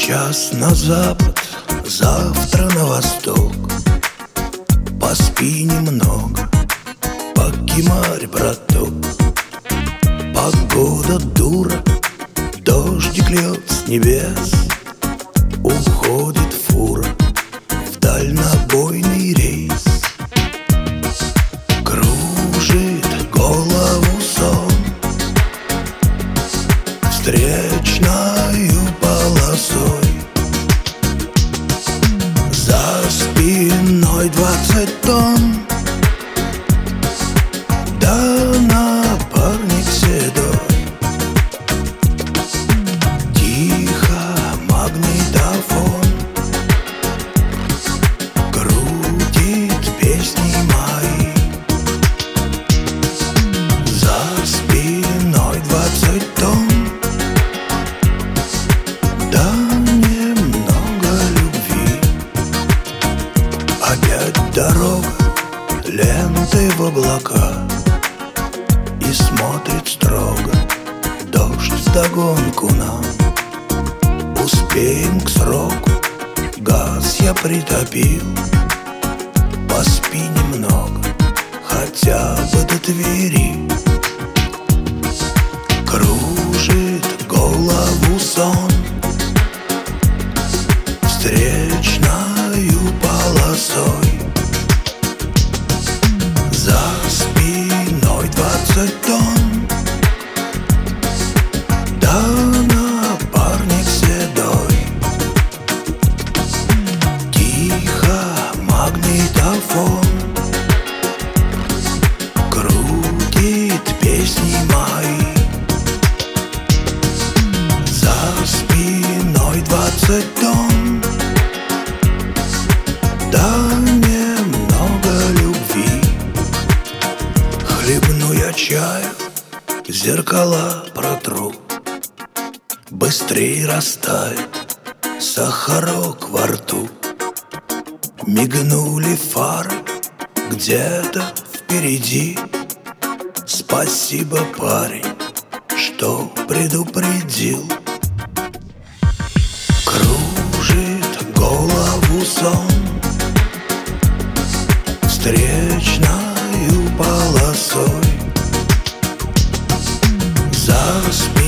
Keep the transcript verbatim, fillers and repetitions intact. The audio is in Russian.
Сейчас на запад, завтра на восток. Поспи немного, покемарь, браток. Погода дура, дождик льет с небес. Уходит фура в дальнобойный рейс. Кружит голову сон встречною полосой. За спиной двадцать тонн, да напарник седой. Тихо магнитофон крутит песни мои. За спиной двадцать тонн, да немного любви. Опять дорога, ленты в облака, и смотрит строго дождь вдогонку нам. Успеем к сроку, газ я притопил. Поспи немного, хотя бы до Твери. Кружит голову сон встречною полосой. За спиной двадцать тонн, да напарник седой. Тихо магнитофон крутит песни мои. За спиной двадцать тонн, да немного любви. Хлебну я чаю, зеркала протру, быстрей растает сахарок во рту. Мигнули фары где-то впереди. Спасибо, парень, что предупредил. Кружит голову сон встречною полосой. За спиной